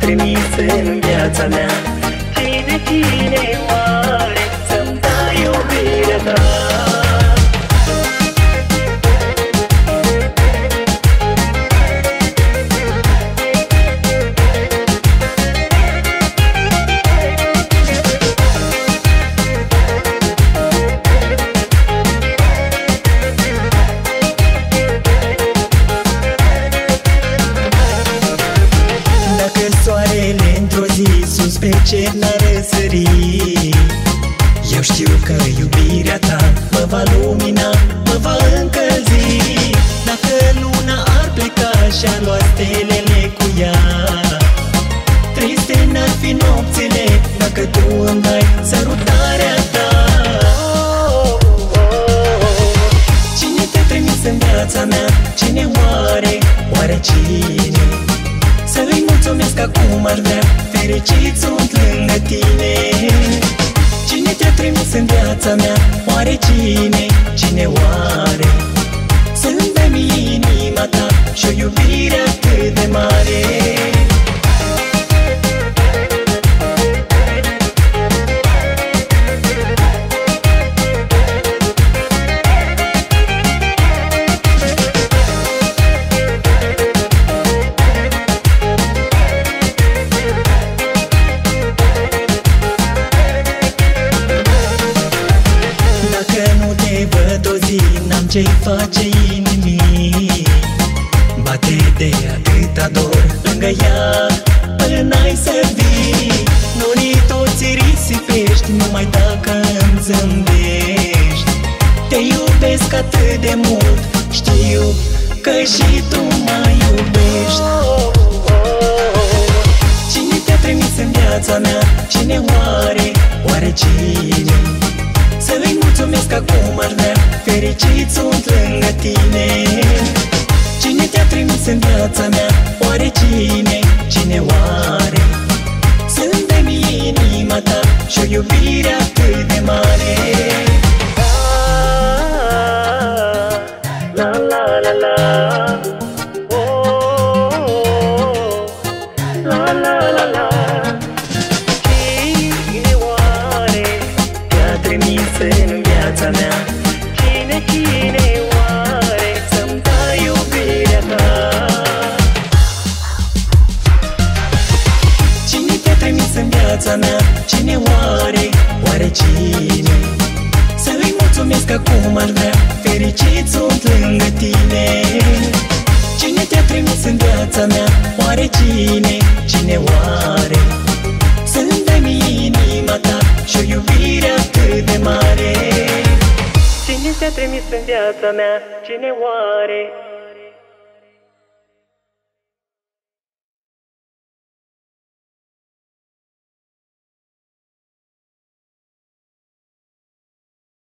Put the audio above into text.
trimis în viața mea. Cine oare să-mi dai iubirea ta? Soarele într-o zi sus pe cer n-a răsărit, eu știu că iubirea ta mă va lumina, mă va încălzi. Dacă luna ar pleca și-ar lua stelele cu ea, triste n-ar fi nopțile dacă tu îmi dai sărutarea ta. Cine te-a trimis în viața mea? Cine oare? Oare cine? Să-i mulțumesc acum aș vrea, fericit sunt lângă tine. Cine te-a trimis în viața mea? Oare cine? Cine oare? Să-mi dai mie inima ta și-o iubire atât de mare. N-am ce-i face inimii, bate de atâta dor lângă ea până ai să vii. Norii toți risipești numai dacă îmi zâmbești. Te iubesc atât de mult, știu că și tu mă iubești. Cine te-a trimis în viața mea? Cine oare? Oare cine? Să-i mulțumesc acum aș vrea, fericit sunt lângă tine. Cine te-a trimis în viața mea? Oare cine? Cine oare? Să-mi dai mie inima ta și-o iubire atât de mare. La la la la, oh, la la la la. Cine oare te-a trimis în viața mea? Cine oare să-mi dai iubirea ta? Cine te-a trimis în viața mea? Cine oare? Oare cine? Să-i mulțumesc acum aș vrea, fericit sunt lângă tine. Cine te-a trimis în viața mea? Oare cine? Cine oare? Să-mi dai mie inima ta și-o iubire atât de mare. Cine te-a trimis în viața mea? Cine oare?